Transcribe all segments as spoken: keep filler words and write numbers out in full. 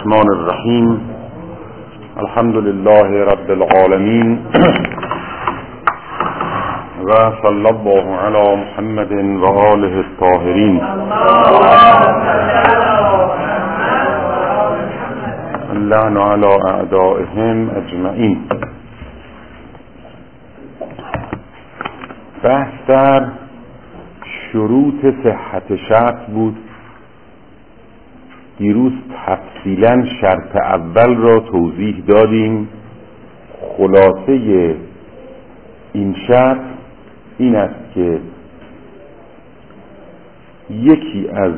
الرحمن الرحیم. الحمد لله رب العالمین و صلی الله علی محمد و آله الطاهرین. اللعن علی اعدائهم اجمعین. بحث در شروط صحت شرط بود. دیروز تفصیلا شرط اول را توضیح دادیم. خلاصه این شرط این است که یکی از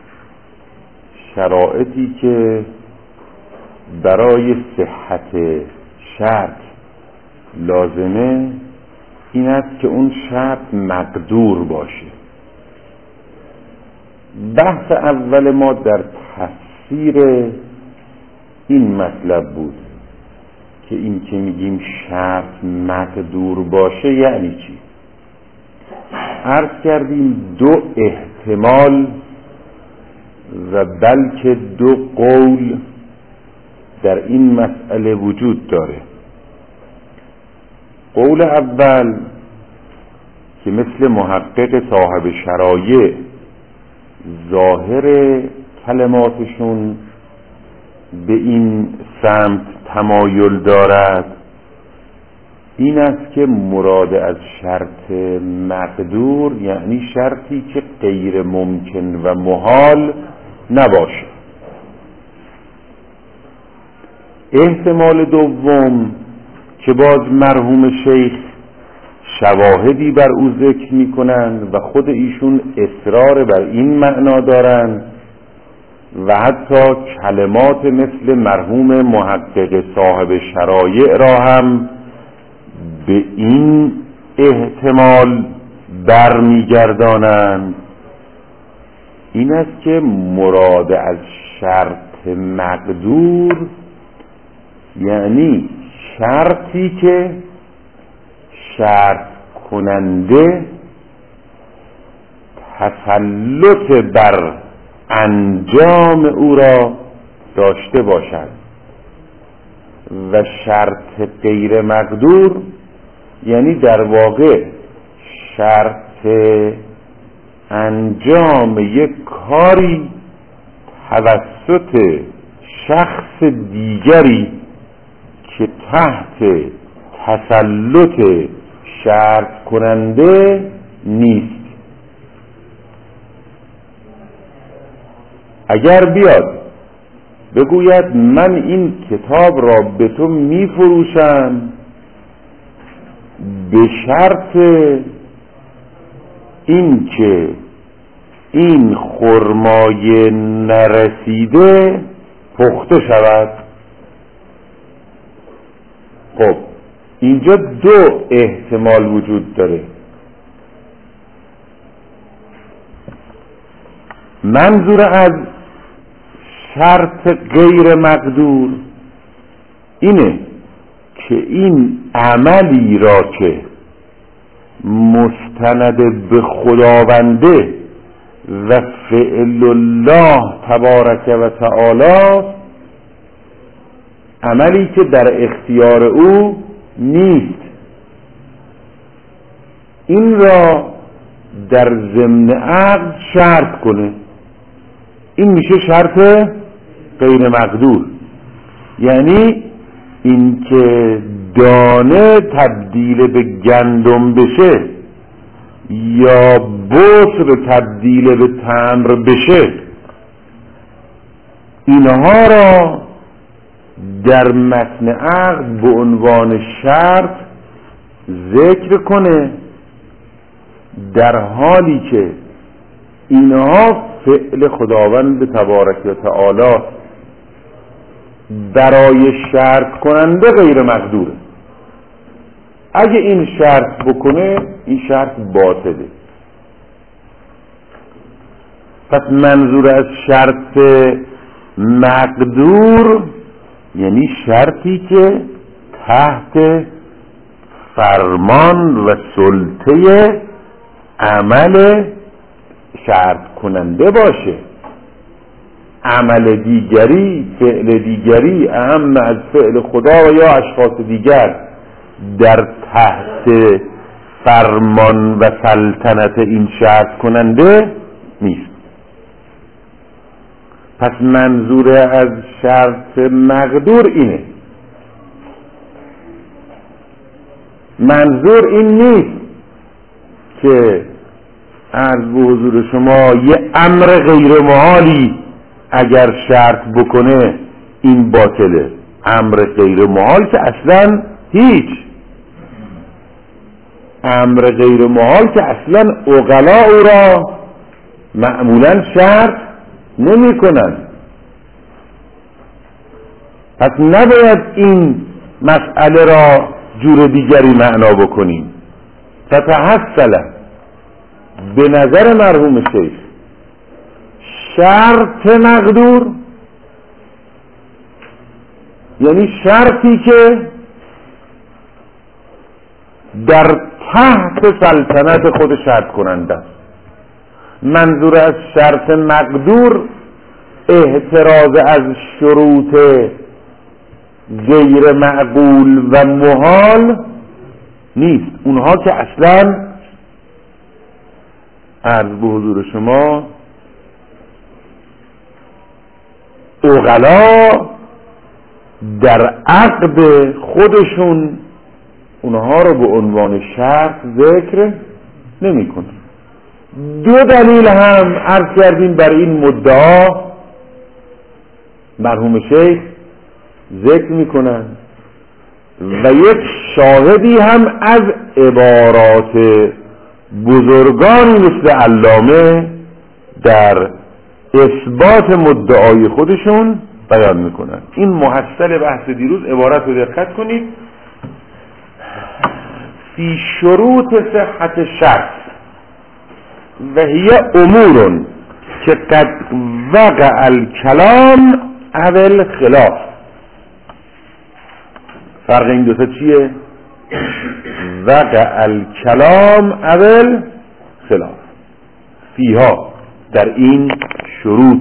شرایطی که برای صحت شرط لازمه این است که اون شرط مقدور باشه. بحث اول ما در تفسیر این مطلب بود که این که میگیم شرط مقدور باشه یعنی چی؟ عرض کردیم دو احتمال و بلکه دو قول در این مسئله وجود داره. قول اول که مثل محقق صاحب شرایع ظاهر کلماتشون به این سمت تمایل دارد این است که مراد از شرط مقدور یعنی شرطی که غیر ممکن و محال نباشه. احتمال دوم که باز مرحوم شیخ شواهدی بر او ذکر می کنند و خود ایشون اصرار بر این معنا دارند و حتی کلمات مثل مرحوم محقق صاحب شرایع را هم به این احتمال برمیگردانند. این است که مراد از شرط مقدور یعنی شرطی که شرط کننده تسلط بر انجام او را داشته باشد و شرط غیر مقدور یعنی در واقع شرط انجام یک کاری توسط شخص دیگری که تحت تسلط شرط کننده نیست. اگر بیاد بگوید من این کتاب را به تو می فروشم به شرط این که این خرمای نرسیده پخته شود، خب اینجا دو احتمال وجود داره. منظور از شرط غیر مقدور اینه که این عملی را که مستند به خداونده و فعل الله تبارک و تعالی عملی که در اختیار او نیست، این را در ضمن عقد شرط کنه، این میشه شرط غیر مقدور. یعنی این که دانه تبدیل به گندم بشه یا بسر تبدیل به تمر بشه اینها را در متن عقد به عنوان شرط ذکر کنه، در حالی که اینها فعل خداوند تبارک و تعالی برای شرط کننده غیر مقدوره. اگه این شرط بکنه این شرط باطله. پس منظور از شرط مقدور یعنی شرطی که تحت فرمان و سلطه عمل شرط کننده باشه. عمل دیگری، فعل دیگری اهم از فعل خدا و یا اشخاص دیگر در تحت فرمان و سلطنت این شرط کننده نیست. پس منظور از شرط مقدور اینه، منظور این نیست که عرض به حضور شما یه امر غیر محالی اگر شرط بکنه این باطله. امر غیر محال که اصلا هیچ، امر غیر محال که اصلا عقلا او را معمولا شرط نمی کنن. پس نباید این مسئله را جور دیگری معنا بکنیم. فتحصل به نظر مرحوم شیخ شرط مقدور یعنی شرطی که در تحت سلطنت خود شرط کننده است. منظور از شرط مقدور احتراز از شروط غیر معقول و محال نیست. اونها که اصلا عرض به حضور شما عقلا در عقد خودشون اونها رو به عنوان شرط ذکر نمی کنن. دو دلیل هم عرض کردیم بر این مدعا مرحوم شیخ ذکر می کنن و یک شاهدی هم از عبارات بزرگانی مثل علامه در اثبات مدعای خودشون بیان میکنن. این محصل بحث دیروز عبارت رو دقت کنید: فی شروط صحت شرط و هی امور که قد وقع الکلام اول خلاف. فرق این دوتا چیه؟ وقع الکلام اول خلاف فیها، در این شروط.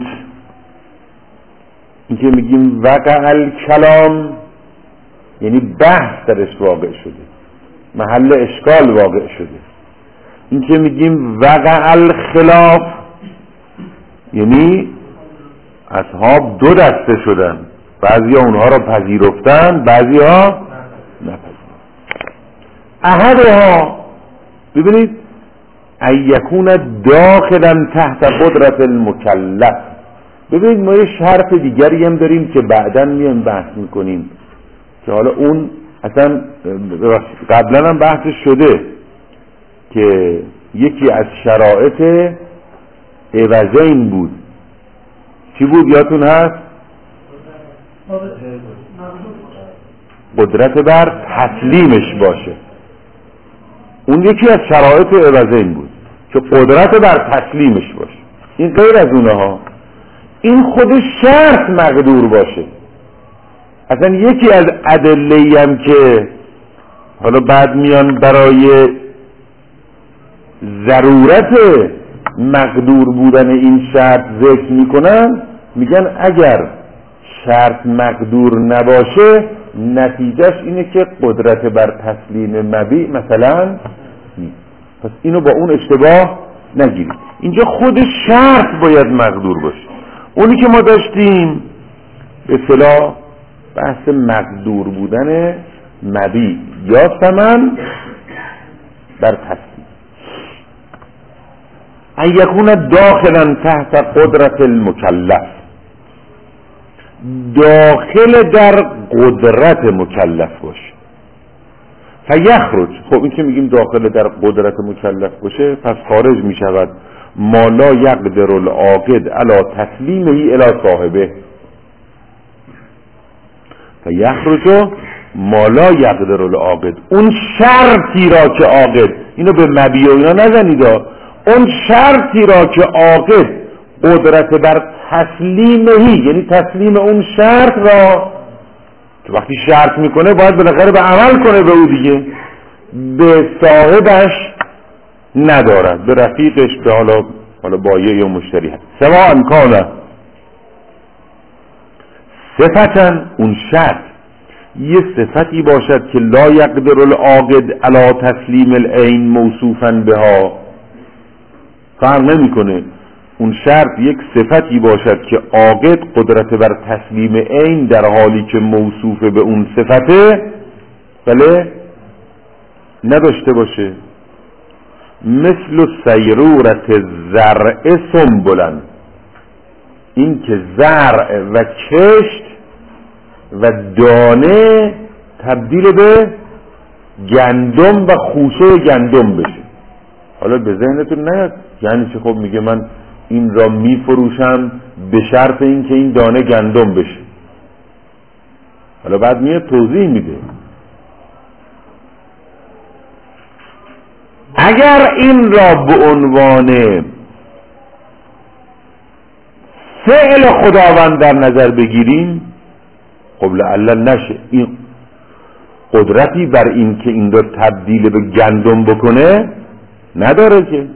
این که میگیم وقع الکلام یعنی بحث درش واقع شده، محل اشکال واقع شده. این که میگیم وقع الخلاف یعنی اصحاب دو دسته شدن، بعضی ها اونها را پذیرفتن، بعضی ها نپذیرفتن. احدها ببینید ان یکون داخلا تحت قدرت المکلف. ببینید ما یه شرط دیگری هم داریم که بعداً میایم بحث میکنیم که حالا اون اصلا قبلا هم بحث شده که یکی از شرایط عوضین بود. چی بود یادتون هست؟ قدرت بر تسلیمش باشه. اون یکی از شرایط عوضین بود که قدرت بر تسلیمش باشه. این غیر از اونه ها. این خودش شرط مقدور باشه. اصلا یکی از ادله‌ای هم که حالا بعد میان برای ضرورت مقدور بودن این شرط ذکر میکنن، میگن اگر شرط مقدور نباشه نتیجهش اینه که قدرت بر تسلیم مبیع مثلا نیست. پس اینو با اون اشتباه نگیرید. اینجا خود شرط باید مقدور باشه. اونی که ما داشتیم به اصطلاح بحث مقدور بودن مبیع یا ثمن بر تسلیم. ان یکون داخلا تحت قدرت المکلف، داخل در قدرت مکلف باشه. فیخرج، خب این که میگیم داخل در قدرت مکلف باشه پس خارج میشود ما لا یقدر العاقد علی تسلیمه الی صاحبه. فیخرج ما لا یقدر العاقد، اون شرطی را که عاقد، اینو به مبیع اینا نزنید، اون شرطی را که عاقد قدرت بر تسلیمهی یعنی تسلیم اون شرط را که وقتی شرط میکنه باید بالاخره به عمل کنه به او دیگه، به صاحبش ندارد، به رفیقش، به حالا حالا بایع یا مشتری هست. سواء کان صفتن اون شرط یه صفتی باشد که لا یقدر العاقد علی تسلیم العین موصوفا بها، فرق نمیکنه اون شرط یک صفتی باشد که عاقد قدرت بر تسلیم عین در حالی که موصوف به اون صفته بله نداشته باشه. مثل سیرورت زرع سنبلن، این که زرع و کشت و دانه تبدیل به گندم و خوشه گندم بشه. حالا به ذهنتون نیاد یعنی چه؟ خب میگه من این را میفروشم به شرط این که این دانه گندم بشه. حالا بعد میاد توضیح میده اگر این را به عنوان فعل خداوند در نظر بگیریم خب لعل نشه این قدرتی بر این که این را تبدیل به گندم بکنه نداره که.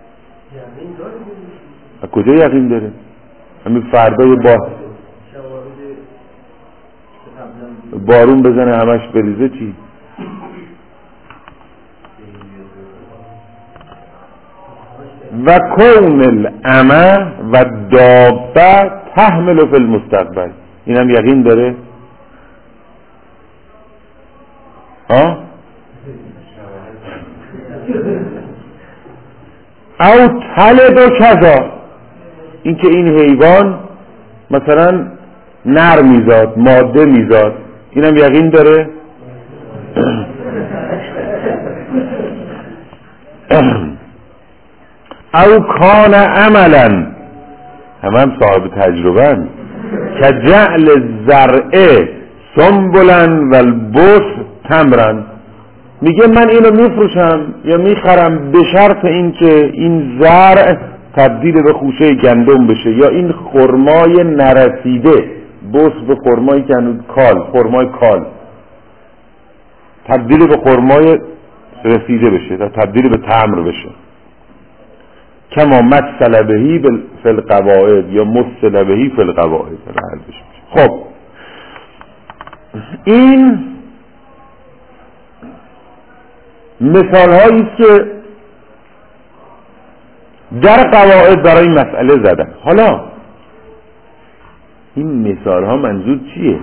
از کجا یقین داره؟ همین فردای با بارون بزنه همش بریزه چی؟ و کون الامه و دابه تحمل فی المستقبل، این هم یقین داره؟ ها؟ او تلد و کذا، این که این حیوان مثلا نر میزاد ماده میزاد، این هم یقین داره؟ او کان عملا، هم هم صاحب تجربه که جعل زرعه سنبلن و البس تمرن، میگه من اینو میفروشم یا میخرم به شرط این که این زرع تبدیل به خوشه گندم بشه یا این خرمای نرسیده بس به خرمای هنوز کال خرمای کال تبدیل به خرمای رسیده بشه تا تبدیل به تمر بشه. کما مثل بهی فی القواعد یا مثل بهی فی القواعد. خب این مثال هایی است که در قواعد برای این مسئله زدن. حالا این مثال ها منظور چیه؟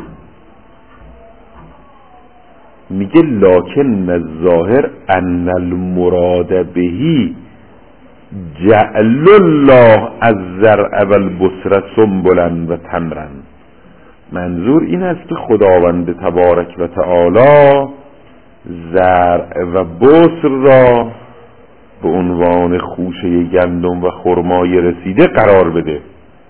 میگه لکن الظاهر ان المراد بهی جعل الله الزرع والبصر سنبلا و تمرا، منظور این است که خداوند تبارک و تعالی زرع و بصر را به عنوان خوشه گندم و خرمای رسیده قرار بده،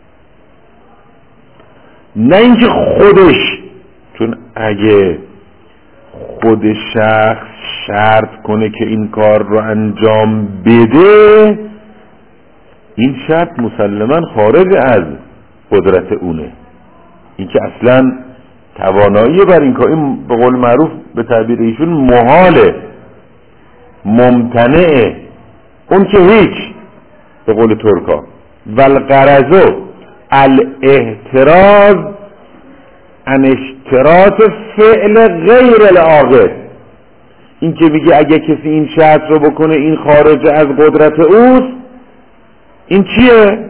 نه اینکه خودش، چون اگه خود شخص شرط کنه که این کار رو انجام بده این شرط مسلماً خارج از قدرت اونه، این که اصلا توانایی بر این کار، این به قول معروف به تعبیر ایشون محاله ممتنعه، اون که هیچ به قول ترکا. والغرض الاحتراز عن اشتراط فعل غیر العاقل، این که میگه اگه کسی این شرط رو بکنه این خارج از قدرت اوست، این چیه؟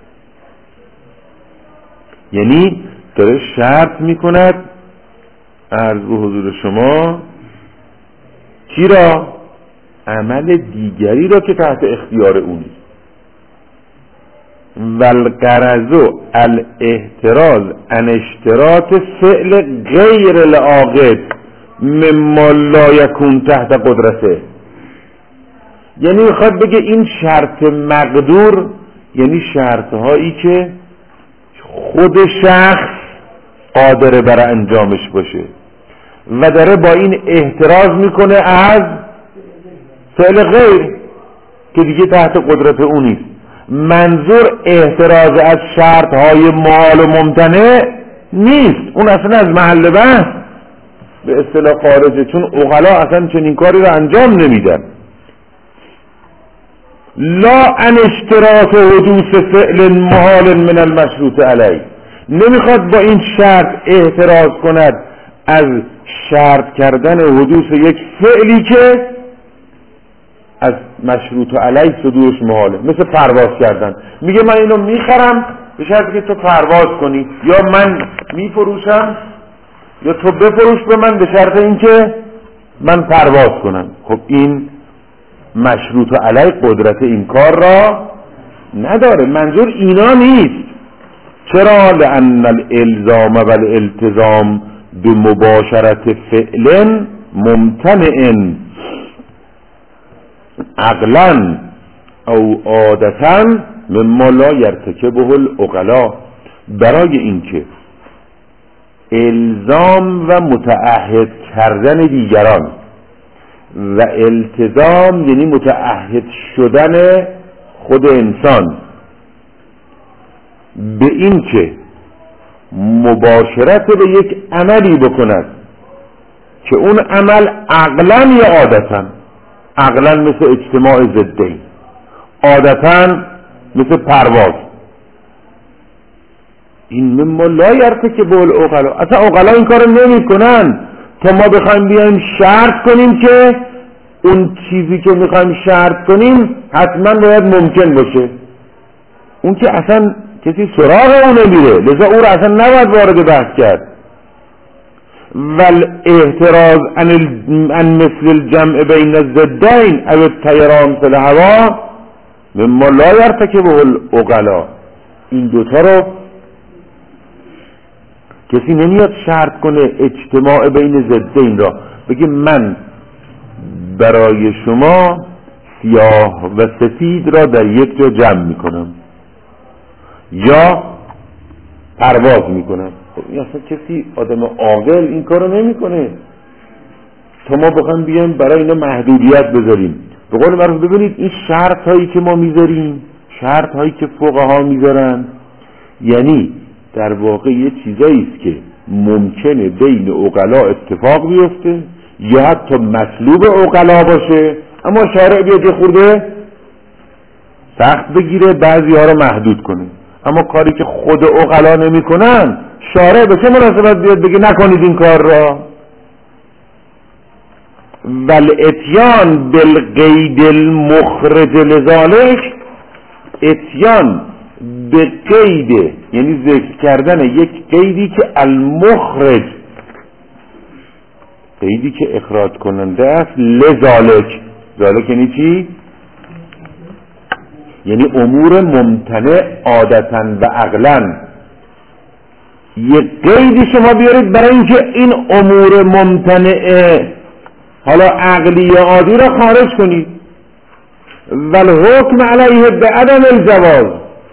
یعنی داره شرط میکند عرض به حضور شما چی را؟ عمل دیگری را که تحت اختیار اونی. والغرض الاحتراز عن اشتراط فعل غیر العاقد مما لا یکون تحت قدرته، یعنی میخواد بگه این شرط مقدور یعنی شرط هایی که خود شخص قادر بر انجامش باشه و داره با این احتراز میکنه از فعل غیر که دیگه تحت قدرت اون نیست. منظور احتراز از شرط های محال و ممتنع نیست، اون اصلا از محل بحث به اصطلاح خارجه، چون عقلا اصلا چنین کاری رو انجام نمیدن. لا ان اشتراط حدوث فعل محال من المشروط علیه، نمیخواد با این شرط اعتراض کند از شرط کردن حدوث یک فعلی که از مشروط علیه صدورش محاله، مثل پرواز کردن. میگه من اینو میخرم به شرطی که تو پرواز کنی، یا من میفروشم یا تو بفروش به من به شرط اینکه من پرواز کنم. خب این مشروط علیه قدرت این کار را نداره. منظور اینا نیست. چرا؟ لأن الالزام و الالتزام بمباشرت فعل ممتنع عقلا او عادتا مما لا یرتکبه العقلا. برای اینکه الزام و متعهد کردن دیگران و التزام یعنی متعهد شدن خود انسان به این که مباشرت به یک عملی بکند که اون عمل عقلا یا عادتا، عقلا مثل اجتماع ضدین، عادتا مثل پرواز، این مما لا یرتکبه العقلا. اصلا عقلا این کارو نمی کنن تا ما بخوایم بیایم شرط کنیم که اون چیزی که میخوایم شرط کنیم حتما باید ممکن باشه. اون که اصلا کسی سراغ اون نمیره، لذا او را اصلا نباید وارد بحث کرد. ول اعتراض عن, ال... عن مثل الجمع بین الضدین او التیران فی الهوا مما لا یرتکبه العقلا. این دوتا رو کسی نمیاد شرط کنه، اجتماع بین ضدین را بگه من برای شما سیاه و سفید را در یک جا جمع میکنم یا پرواز میکنم. اصلا کسی آدم عاقل این کارو نمیکنه. تا ما بخوایم بیایم برای اینا محدودیت بذاریم. به قول معروف ببینید این شرط هایی که ما میذاریم، شرط هایی که فقها میذارن، یعنی در واقع یه چیزایی است که ممکنه بین عقلا اتفاق بیفته یا حتی مطلوب عقلا باشه، اما شارع بیاد یه خورده سخت بگیره، بعضی ها رو محدود کنه. اما کاری که خود عقلا نمی کنن، شارع به چه مناسبت بیاد بگه نکنید این کار را؟ والاتیان بالقید المخرج لذالک، اتیان به قید یعنی ذکر کردن یک قیدی که المخرج، قیدی که اخراج کننده است، لذالک، ذالک یعنی چی؟ یعنی امور ممتنع عادتا و عقلا. یک قیدی شما بیارید برای اینکه این امور ممتنع حالا عقلی یا عادی را خارج کنید. والحکم علیه به عدم الجواز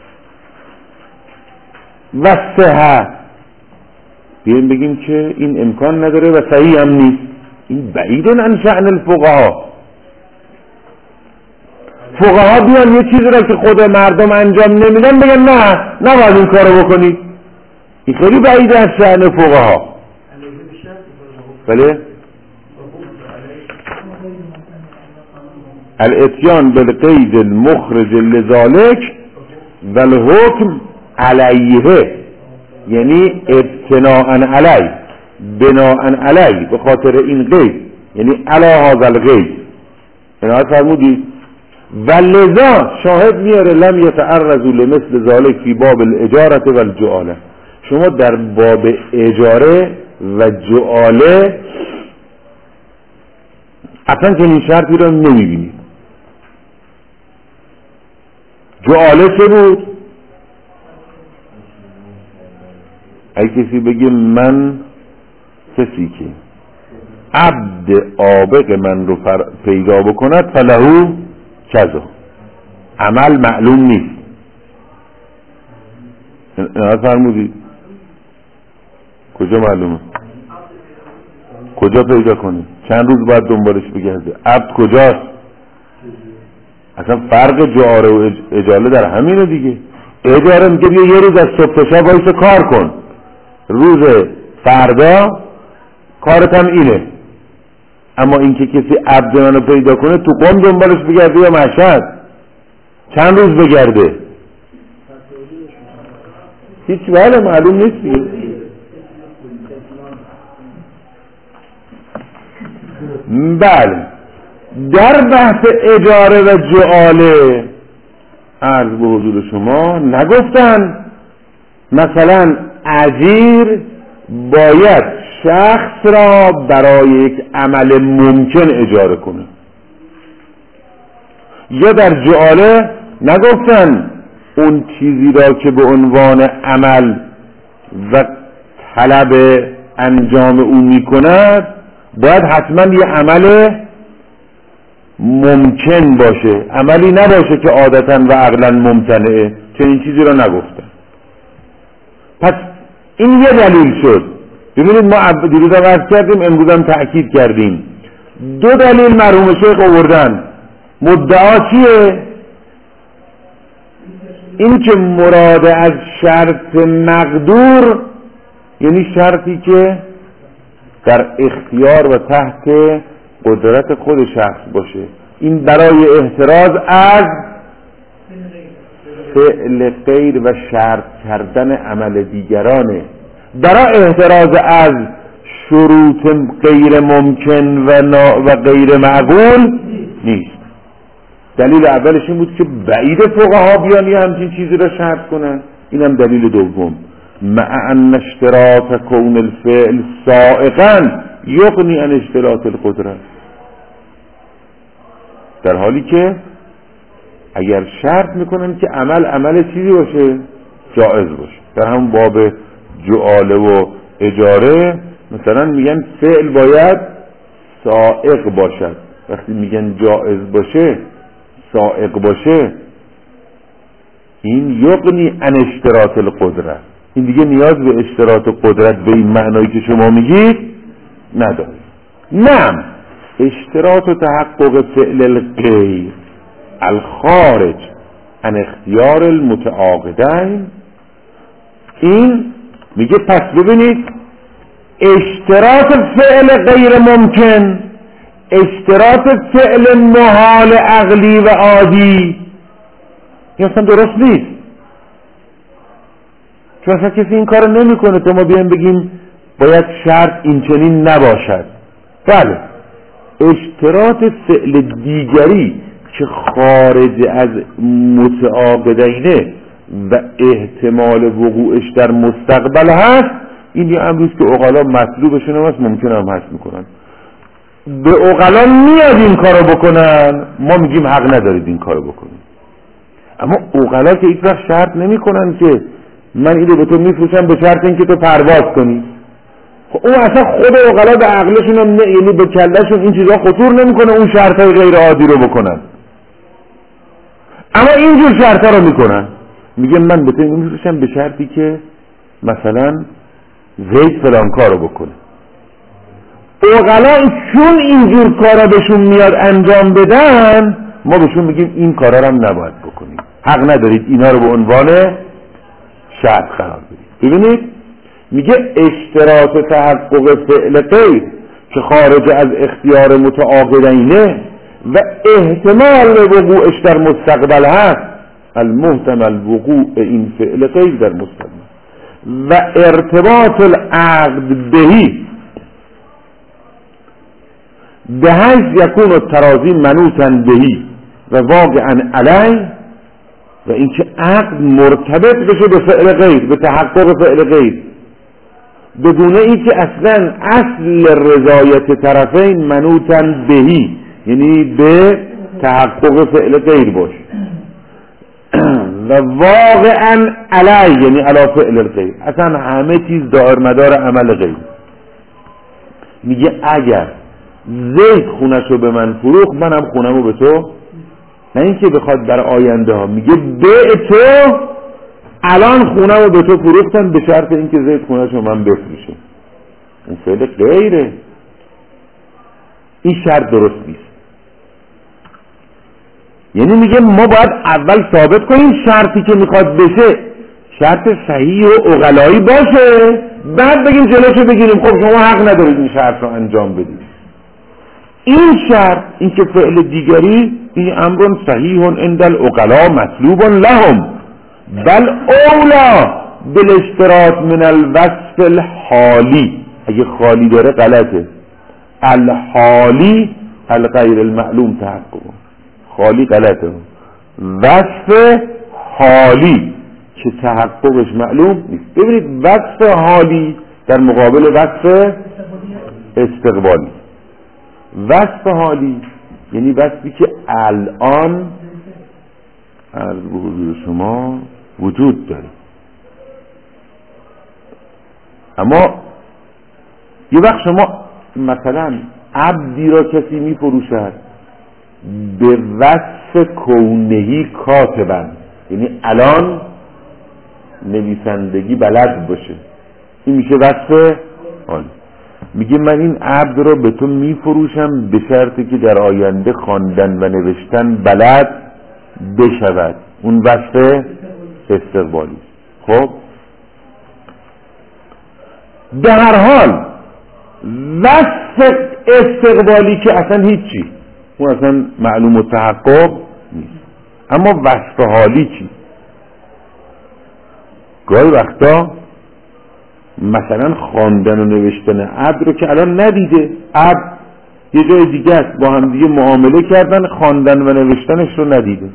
و صحه، بیاییم بگیم که این امکان نداره و صحیح هم نیست. این بعیدن عن شأن الفقها. فقها بیان یه چیزی را که خود مردم انجام نمیدن بگن نه نباید این کارو بکنید. این خیلی بعیده از شأن فقها. بله؟ الاتیان بالقید المخرج لذالک والحکم علیه، یعنی ابتناء علی، بناء علی، به خاطر این قید، یعنی علی هذا القید. عنایت فرمودید. ولذا شاهد میاره لم یتعرضوا لمثل ذلك فی باب الاجاره والجعاله. شما در باب اجاره و جعاله اصلا چنین شرطی رو نمیبینید. جعاله چه بود؟ اگه کسی بگه من کسی که عبد عابق من رو پیدا بکند فلهو کذا، عمل معلوم نیست. نه فرمودید کجا معلومه؟ کجا پیدا کنی؟ چند روز باید دنبالش بگرده؟ عبد کجاست؟ اصلا فرق جعاره و اجاله در همینه دیگه. اجاره میگه بیا یه روز از صبح تا شب وایسا کار کن، روز فردا کارت هم اینه. اما اینکه کسی عبد منو پیدا کنه تو قم دنبالش بگرده یا مشهد چند روز بگرده؟ هیچ بله معلوم نیست دیگه. بله در بحث اجاره و جعاله عرض به حضور شما نگفتن مثلا اجیر باید شخص را برای یک عمل ممکن اجاره کنه، یا در جعاله نگفتن اون چیزی را که به عنوان عمل و طلب انجام او می کند باید حتما یه عمل ممکن باشه، عملی نباشه که عادتا و عقلا ممتنعه، چنین چیزی را نگفتن. پس این یه دلیل شد. ببینید ما دیروز هم عرض کردیم، امروز هم تأکید کردیم، دو دلیل مرحوم شیخ آوردن. مدعا چیه؟ این که مراد از شرط مقدور یعنی شرطی که در اختیار و تحت قدرت خود شخص باشه. این برای احتراز از فعل غیر و شرط کردن عمل دیگرانه، برای احتراز از شروط غیر ممکن و, و غیر معقول نیست. دلیل اولش این بود که بعید فقها بیان یه همچین چیزی را شرط کنن. اینم دلیل دوم، مع ان اشتراط کون الفعل سائقا یغنی عن اشتراط القدرت، در حالی که اگر شرط میکنن که عمل عمل چیزی باشه جائز باشه. در همون باب جعاله و اجاره مثلا میگن فعل باید سائق باشد، وقتی میگن جائز باشه سائق باشه این یغنی عن اشتراط القدرت، این دیگه نیاز به اشتراط قدرت به این معنایی که شما میگید نداره. نه، اشتراط و تحقق فعل الغیر الخارج عن اختیار المتعاقدین، این میگه پس ببینید اشتراط فعل غیر ممکن، اشتراط فعل محال عقلی و عادی این اصلا درست نیست، چون اصلا کسی این کار نمی کنه تا ما بیایم بگیم باید شرط این چنین نباشد. بله اشتراط فعل دیگری که خارج از متعاقدینه و احتمال وقوعش در مستقبل هست، این یه امروز که عقلا مطلوبشون هم هست ممکن هم هست میکنن، به عقلا میاد این کارو بکنن، ما میگیم حق ندارید این کارو بکنید. اما عقلا که هیچ وقت شرط نمی کنن که من اینو به تو میفروشم به شرط اینکه تو پرواز کنی. خب اون اصلا خود عقلا به عقلشون هم نه، یعنی به کلشون این چیزا خطور نمیکنه اون شرطای غیر عادی رو بکنن، اما اینجور شرطا رو میکنن. میگه من به تو میفروشم به شرطی که مثلا زید فلان کارو بکنه. عقلا چون اینجور کارا بهشون میاد انجام بدن، ما بهشون میگیم این کارا رو هم نباید بکنیم، حق ندارید اینا رو به عنوان شرط قرار بدید. ببینید میگه اشتراط تحقق فعل غیر که خارج از اختیار متعاقدینه و احتمال وقوعش در مستقبل هست، المحتمل وقوع این فعل غیر در مستقبل و ارتباط العقد بهی به حیث یکون التراضی منوطا بهی و واقعا علی، و اینکه عقد مرتبط بشه به فعل غیر، به تحقق فعل غیر، بدون اینکه اصلا اصل رضایت طرفین منوطا بهی یعنی به تحقق فعل غیر باشه و واقعا علی یعنی علی فعل الغیر، اصلا همه چیز دائر مدار عمل غیر. میگه اگر زید خونشو به من فروخت منم خونمو به تو، نه اینکه بخواد در آینده ها، میگه به تو الان خونمو به تو فروختن به شرط اینکه زید خونشو من بفروشه، این فعل غیره، این شرط درست نیست. یعنی میگه ما باید اول ثابت کنیم شرطی که میخواد بشه شرط صحیح و عقلایی باشه، بعد بگیم جلوشو بگیریم خب شما حق ندارید این شرط رو انجام بدید. این شرط، این که فعل دیگری، این امر صحیح عند العقلاء مطلوب لهم بل اولا بالاشتراط من الوصف الحالی، اگه خالی داره غلطه. الحالی الغیر المعلوم تحقق، خالی غلطه. وصف حالی که تحققش معلوم نیست. ببینید وصف حالی در مقابل وصف استقبالی. وصف حالی یعنی وصفی که الان از حضور شما وجود داره، اما یه وقت شما مثلا عبدی را کسی می فروشد به وصف کونهی کاتبن، یعنی الان نویسندگی بلد باشه، این میشه وصف حالی. میگه من این عبد را به تو می فروشم به شرطی که در آینده خواندن و نوشتن بلد بشود، اون وصف استقبالی. خب در هر حال وصف استقبالی که اصلا هیچی، اون اصلا معلوم و تحقق نیست. اما وصف حالی چی؟ گاهی وقتا مثلا خواندن و نوشتن عبد رو که الان ندیده، عبد یه جای دیگه است، با هم دیگه معامله کردن، خواندن و نوشتنش رو ندیده،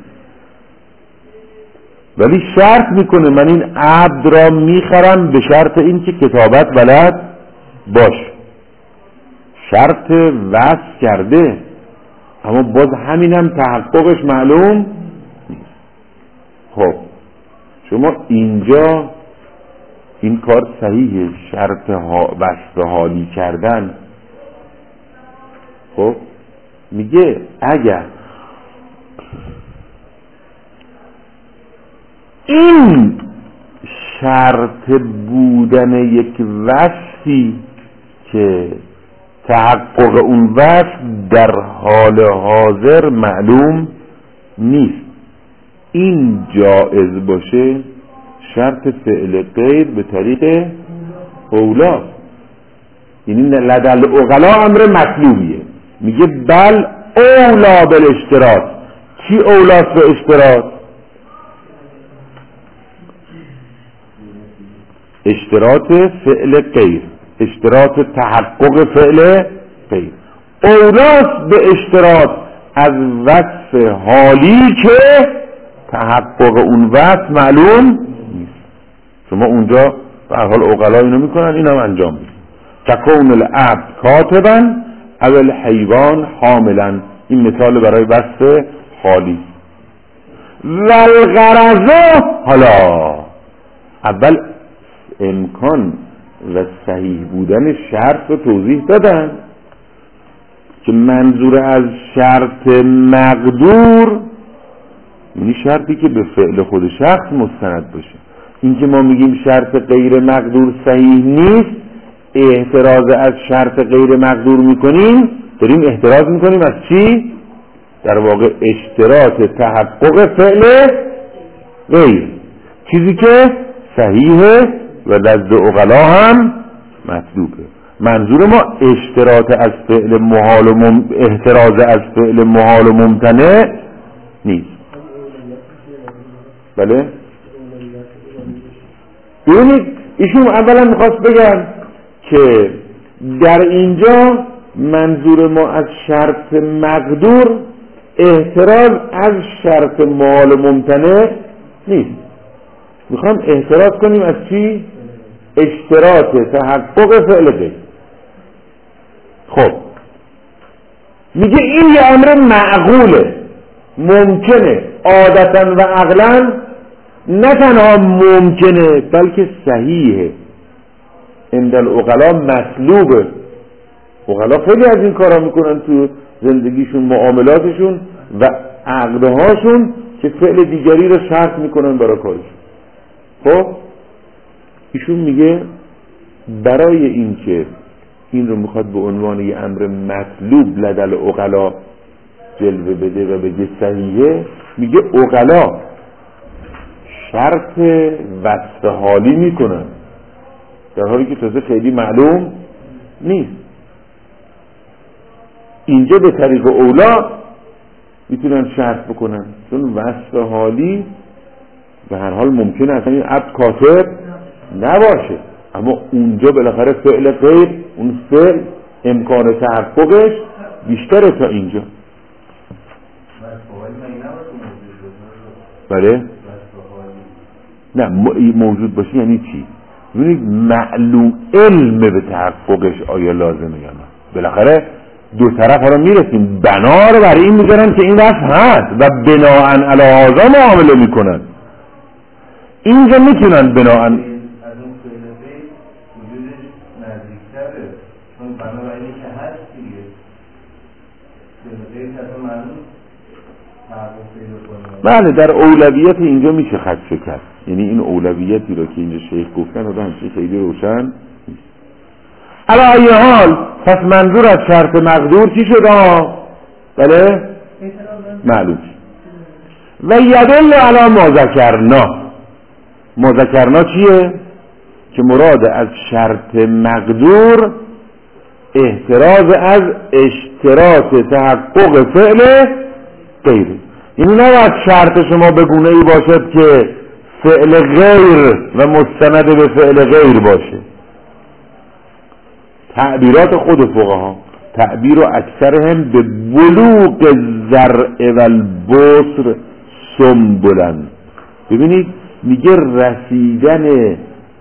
ولی شرط میکنه من این عبد را میخرم به شرط این که کتابت بلد باش. شرط وصف کرده، اما باز همین هم تحققش معلوم نیست. خب شما اینجا این کار صحیحه، شرط ها وصف حالی کردن. خب میگه اگر این شرط بودن یک وصفی که تحقق اون وصف در حال حاضر معلوم نیست، این جائز باشه، شرط فعل غیر به طریق اولا، یعنی لدل اغلا امر مطلوبیه. میگه بل اولا بالاشتراط. چی اولاست به اشتراط؟ اشتراط فعل غیر، اشتراط تحقق فعل غیر. اولاست به اشتراط از وصف حالی که تحقق اون وصف معلوم نیست. شما اونجا به هر حال عقلا اینو میکنن، اینم انجام میدن. تکون العبد کاتبا او الحیوان حاملا، این مثال برای وصف حالی. والغرض، حالا اول امکان و صحیح بودن شرط رو توضیح دادن که منظور از شرط مقدور یعنی شرطی که به فعل خود شخص مستند باشه. این که ما میگیم شرط غیر مقدور صحیح نیست، احتراز از شرط غیر مقدور میکنیم، داریم احتراز میکنیم از چی؟ در واقع اشتراط تحقق فعل غیر، چیزی که صحیحه و لذ عقلا هم مطلوبه. منظور ما اشتراط از فعل محال و مم... احتراز از فعل محال و ممتنع نیست. بله؟ ببینید ایشون اولا میخواست بگن که در اینجا منظور ما از شرط مقدور احتراز از شرط محال و ممتنع نیست. میخوام احتراز کنیم از چی؟ اشتراط تحقق فعل غیر. خب میگه این یه امر معقوله، ممکنه، عادتا و عقلا، نه تنها ممکنه بلکه صحیحه. عند العقلا مطلوبه. عقلا خیلی از این کارا میکنن تو زندگیشون، معاملاتشون و عقدهاشون، که فعل دیگری رو شرط میکنن برای کارشون. خب ایشون میگه برای این که این رو میخواد به عنوان یه امر مطلوب لدل عقلا جلوه بده و بگه صحیحه، میگه عقلا شرط وصف حالی میکنن در حالی که تازه خیلی معلوم نیست. اینجا به طریق اولا میتونن شرط بکنن، چون وصف حالی به هر حال ممکنه اصلا این عبد کافر نباشه، اما اونجا بالاخره فعل غیر، اون فعل امکان تحققش بیشتره تا اینجا. بله؟ نه موجود باشه یعنی چی؟ ببینید معلوم علم به تحققش آیا لازمه یا نه. بالاخره دو طرف ها رو میرسیم، بنا رو برای این میذارن که این وصف هست و بناءً علی هذا معامله میکنن. اینجا میتونن بناءً از اون فعل غیر وجودش نزدیکتره، چون بنابراینی که هست دیگه فعل غیر اصلا معلوم تحقق پیدا کنه. بله، در اولویت اینجا میشه خط شکست، یعنی این اولویتی رو که اینجا شیخ گفتن رو همچنین خیلی روشن نیست. علی ای حال پس منظور از شرط مقدور چی شد؟ بله معلوم. و یدل علی ما ذکرنا، ما ذکرنا چیه؟ که مراد از شرط مقدور احتراز از اشتراط تحقق فعل غیره. این نباید شرط شما به گونه ای باشد که فعل غیر و مستند به فعل غیر باشه. تعبیرات خود فقها تعبیر و اکثرهم به بلوغ الزرع و البصر سنبلن. ببینید میگه رسیدن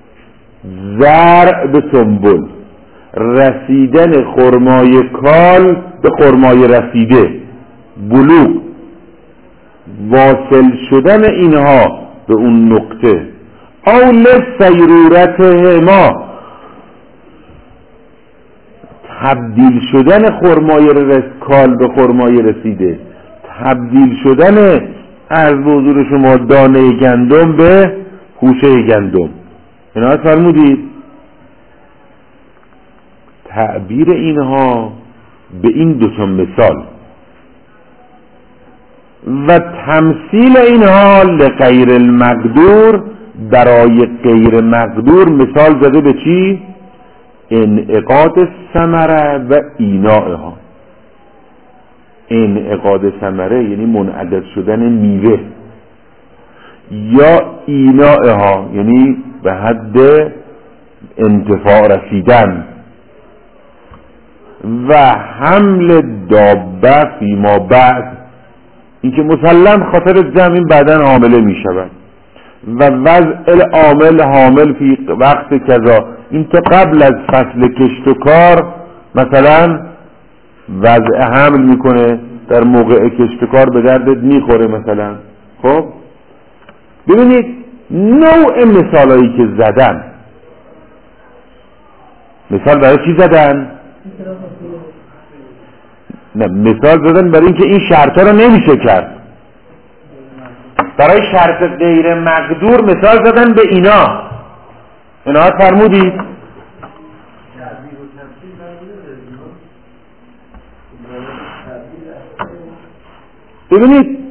زرع به سنبل، رسیدن خرمای کال به خرمای رسیده، بلوغ، واصل شدن اینها به اون نقطه، او لسیرورتهما، تبدیل شدن خرمای کال به خرمای رسیده، تبدیل شدن از حضور شما دانه گندم به خوشه گندم. اینا فرمودید تعبیر اینها به این دو تا مثال و تمثیل اینها لغیر المقدور، برای غیر مقدور مثال زده به چی؟ انعقاد ثمره و اینائها. انعقاد ثمره یعنی منعقد شدن میوه، یا اینائها یعنی به حد انتفاع رسیدن، و حمل دابه فیما بعد، این که مسلم خاطر جمع بعدن حامله می شود، و وضع عامل حامل فی وقت کذا، این تا قبل از فصل کشت و کار مثلا وضع حمل میکنه، در موقع کشت و کار به دردت میخوره مثلا. خب ببینید نوع مثالایی که زدن، مثال برای چی زدن؟ نه، مثال زدن برای اینکه این شرطا رو نمیشه کرد. برای شرط غیر مقدور مثال زدن به اینا. اینا فرمودید ببینید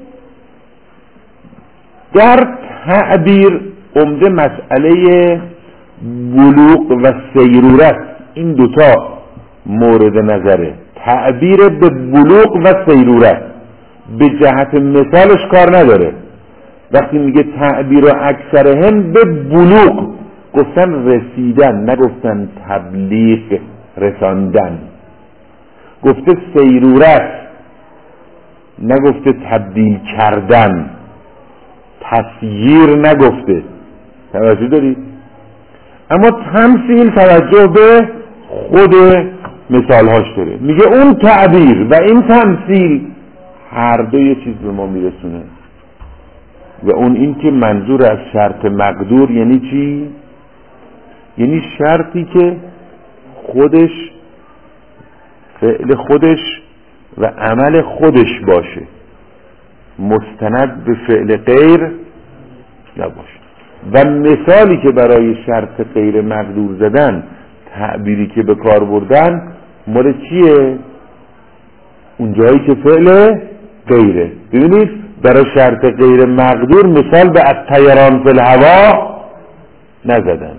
در تعبیر عمده مسئله بلوغ و سیرورت، این دوتا مورد نظره. تعبیر به بلوغ و سیرورت به جهت مثالش کار نداره. وقتی میگه تعبیر و اکثرهم به بلوغ، گفتن رسیدن، نگفتن تبلیغ رساندن. گفته سیرورت، نگفته تبدیل کردن. تسییر نگفته. توجه دارید؟ اما تمثیل توجه به خود مثالهاش داره. میگه اون تعبیر و این تمثیل هر دو یه چیز به ما میرسونه، و اون این که منظور از شرط مقدور یعنی چی؟ یعنی شرطی که خودش فعل خودش و عمل خودش باشه، مستند به فعل غیر نباشه. و مثالی که برای شرط غیر مقدور زدن، تعبیری که به کار بردن، مال چیه؟ اون جایی که فعل غیره. ببینید برای شرط غیر مقدور مثال به الطیران فی الهوا نزدن.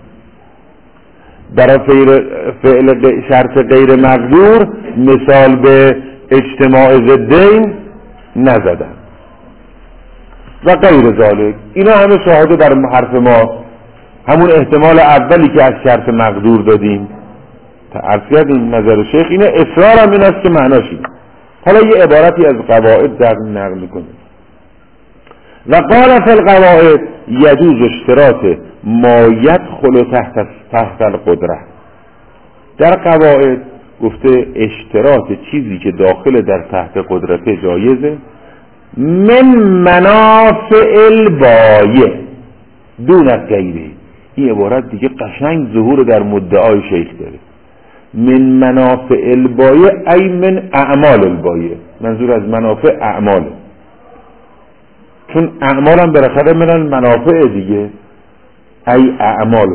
برای فعل شرط غیر مقدور مثال به اجتماع ضدین نزدن و غیر ذالک. اینا همه شاهده در حرف ما همون احتمال اولی که از شرط مقدور دادیم. عرض کردیم نظر شیخ اینه، اصرار هم این است که معناش اینه. حالا یه عبارتی از قواعد در نقل میکنه. و قال فی القواعد یجوز اشتراط ما یدخل تحت تحت القدره. در قواعد گفته اشتراط چیزی که داخل در تحت قدرت جایزه، من منافع البایع دون غیره. این عبارت دیگه قشنگ ظهور در مدعای شیخ داره. من منافع البایع ای من اعمال البایع، منظور از منافع اعماله، چون اعمال هم بالاخره منن منافع دیگه، ای اعمالو.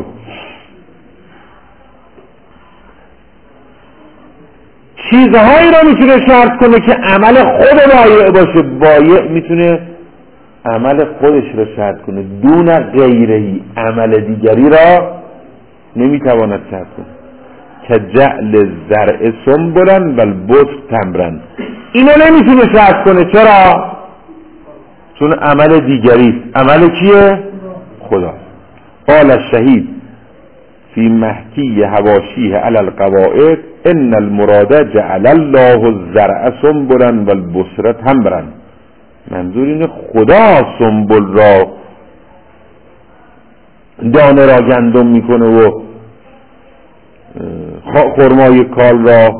چیزهایی را میتونه شرط کنه که عمل خود بایع باشه، بایع میتونه عمل خودش را شرط کنه، دون غیرهی عمل دیگری را نمیتواند شرط کنه. که جعل زرع سنبلا و البطر تمرا، اینو نمیتونه شرط کنه. چرا؟ چون عمل دیگری، عمل کیه؟ خدا. قال الشهید فی محکی حواشیه علی القواعد ان المراد جعل الله الزرع سنبلا و البصر تمرا. منظور اینه خدا سنبل را، دانه را گندم میکنه و خرمای کال را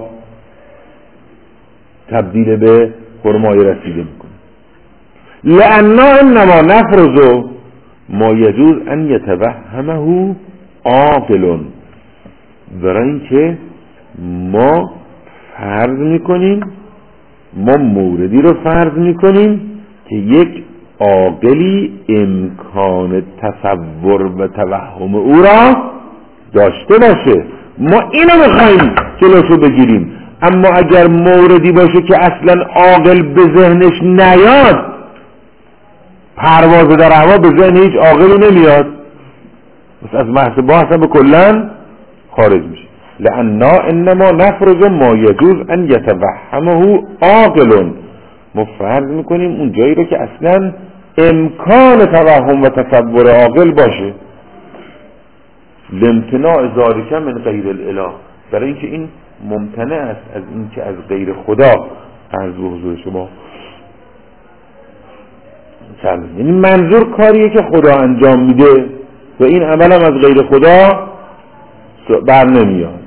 تبدیل به خرمای رسیده میکنه. لأننا انما نفرض ما یجوز ان یتوهمه عاقل، برای اینکه ما فرض میکنیم، ما موردی رو فرض میکنیم که یک عاقلی امکان تصور و توهم او را داشته باشه، ما اینو میخواییم جلوشو بگیریم. اما اگر موردی باشه که اصلا عاقل به ذهنش نیاد، پرواز در هوا به ذهن هیچ عاقلی نمیاد، بس از بحث با اصلا به کلن خارج میشه. لأننا انما نفرض ما یجوز ان یتوهمه عاقل، ما فرض میکنیم اون جایی رو که اصلا امکان توهم و تصور عاقل باشه. لامتناع ذالک من غیر الاله، برای اینکه این ممتنع است از این که از غیر خدا عرض به حضور شما. یعنی منظور کاریه که خدا انجام میده و این عمل هم از غیر خدا بر نمیاد.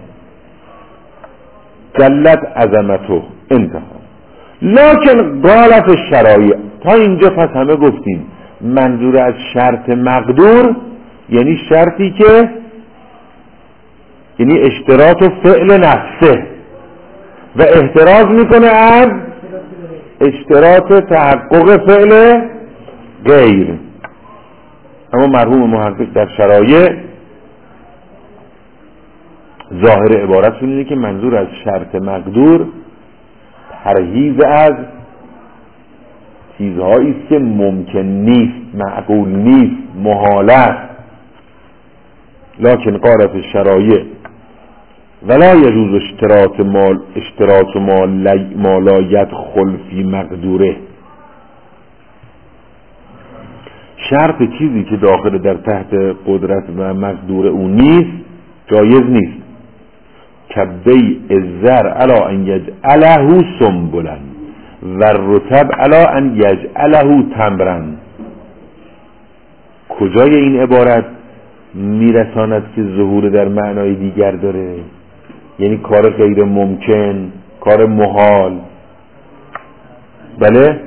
جلت عظمته انتها. لکن قالت الشرایع، تا اینجا پس همه گفتیم منظور از شرط مقدور یعنی شرطی که یعنی اشتراط فعل نفسه و احتراز میکنه از اشتراط تحقق فعل غیر. اما مرحوم محقق در شرایع ظاهر عبارت اینه که منظور از شرط مقدور پرهیز از چیزهایی است که ممکن نیست، معقول نیست، محال است. لکن قالت الشرایع ولا یجوز اشتراط مال اشتراط ما لا يدخل فی مقدوره. شرط چیزی که داخل در تحت قدرت و مقدور او نیست جایز نیست. کبی الزر علی ان یجعله سنبلا و الرطب علی ان یجعله تمرا. کجای این عبارت میرساند که ظهور در معنای دیگر داره، یعنی کار غیر ممکن، کار محال. بله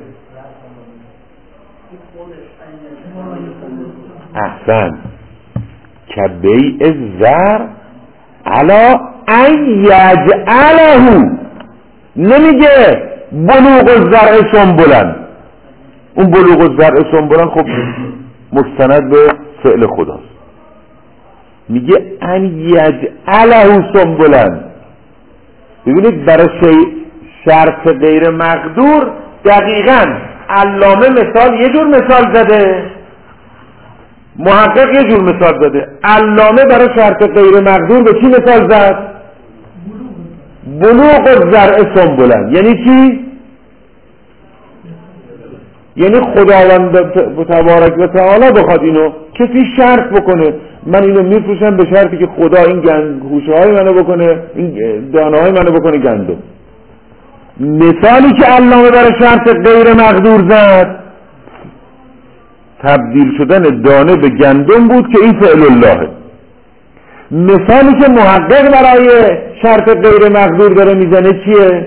احسن. کبی الزر علی ان یجعله، نمیگه بلوغ الزرع سنبلا. اون بلوغ الزرع سنبلا خب مستند به فعل خداست. میگه ان یجعله سنبلا. ببینید برای شرط غیر مقدور دقیقاً علامه مثال یه جور مثال زده، محقق یه جور مثال زده. علامه برای شرط غیر مقدور به چی مثال زد؟ بلوغ الزرع سنبلا. یعنی چی؟ یعنی خداوند تبارک و تعالی بخواد اینو کسی شرط بکنه من اینو میفروشم به شرطی که خدا این گند خوشه های منو بکنه، این دانه های منو بکنه گندم. مثالی که علامه برای شرط غیر مقدور زد تبدیل شدن دانه به گندم بود که این فعل اللهه. مثالی که محقق برای شرط غیر مقدور داره میزنه چیه؟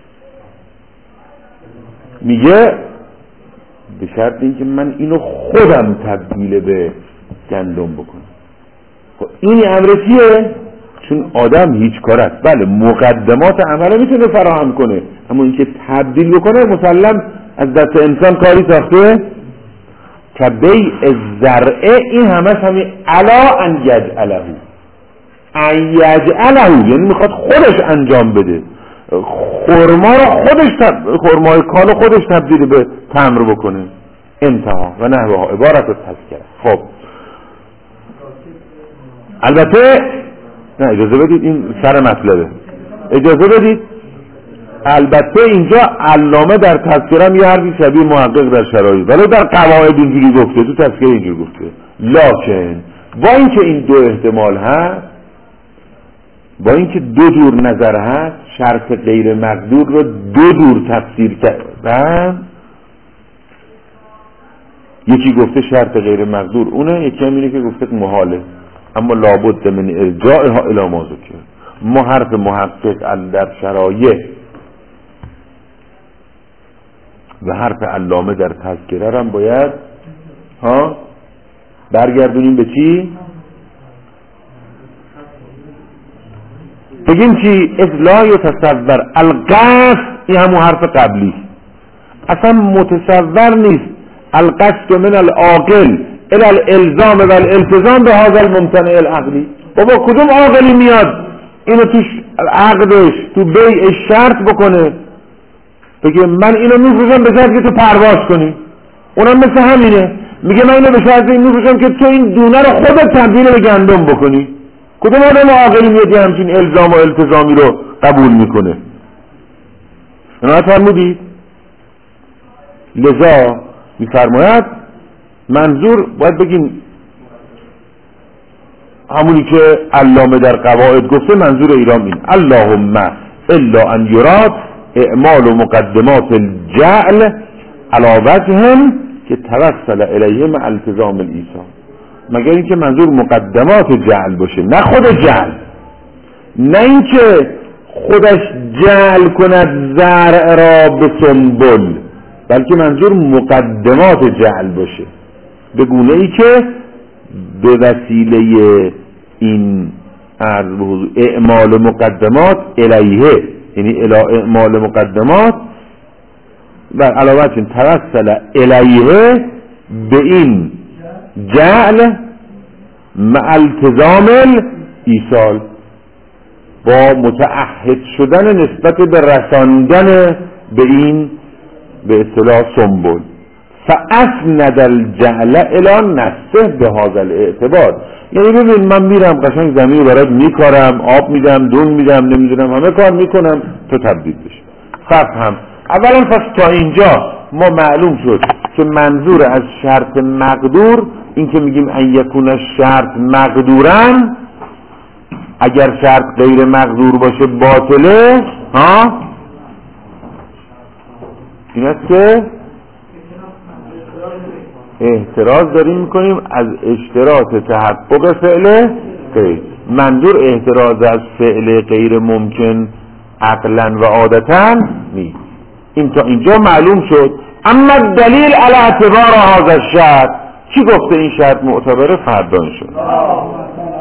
میگه به شرط اینکه من اینو خودم تبدیل به گندم بکنم. خب این امر چیه؟ چون آدم هیچ کار است، بله مقدمات عمله میتونه فراهم کنه، اما اینکه تبدیل بکنه مسلم از دست انسان کاری ساخته. که بیع الزرع این همش همین علا ان یجعله، ان یجعله یعنی میخواد خودش انجام بده، خرما رو خودش تب... خرمای کالو خودش تبدیل به تمر بکنه. انتها و نحوها عبارت تذکره. خب البته نه اجازه بدید این سر مطلبه، اجازه بدید. البته اینجا علامه در تذکرم یه حرفی شبیه محقق در شرایط، ولی در قواعد اینجوری گفته، تو تذکره اینجوری گفته. لکن با اینکه این دو احتمال هست، با اینکه دو جور نظر هست، شرط غیر مقدور رو دو جور تفسیر کردن. یکی گفته شرط غیر مقدور اونه، یکی هم اینه که گفته محاله، اما لابد من ارجاعها الی ما ذکر. ما حرف محقق در شرایع و حرف علامه در تذکره هم باید ها برگردونیم به چی؟ بگیم چی؟ اصلاح یتصور القصد، این همون حرف قبلی اصلا متصور نیست. القصد من العاقل الى الالزام و الالتزام به هذا الممتنع العقلی. بابا کدوم عاقلی میاد اینو تو عقدش تو بیع شرط بکنه بگه من اینو میفروشم به شرطی که تو پرواز کنی؟ اونم مثل همینه، میگه من اینو به شرطی میفروشم که تو این دونه رو خودت تبدیل به گندم بکنی. کدوم آدم عاقلی میاد همچین الزام و التزامی رو قبول میکنه؟ اینا فرمودید. لذا میفرماید منظور باید بگیم همونی که علامه در قواعد گفته، منظور ایران این اللهم الا ان یراد اعمال و مقدمات الجعل علی وجه که توسل الیه مع التزام الایثار، مگر اینکه منظور مقدمات جعل باشه، نه خود جعل، نه اینکه خودش جعل کند زرع را به سنبل، بلکه منظور مقدمات جعل باشه، به گونه ای که به وسیله این عرض به حضور اعمال مقدمات الیه، یعنی الی اعمال مقدمات و علاوه بر توسل الیه به این جعل مع التزام الایصال، با متعهد شدن نسبت به رساندن به این به اصطلاح سنبل. فاسند الجعل الی نفسه به هذا الاعتبار، یعنی ببین من میرم قشنگ زمین برات میکارم، آب میدم، دون میدم، نمیدونم همه کار میکنم تو تبدیل بشی. فهم اولا پس تا اینجا ما معلوم شد که منظور از شرط مقدور این که میگیم ان یکون شرط مقدورن، اگر شرط غیر مقدور باشه باطله، ها این است که احتراز داریم میکنیم از اشتراط تحقق فعل غیر. منظور احتراز از فعل غیر ممکن عقلا و عادتا نیست. این تا اینجا معلوم شد. اما دلیل علی اعتبار هذا الشرط، کی گفته این شرط معتبره؟ فردا ان شاء الله.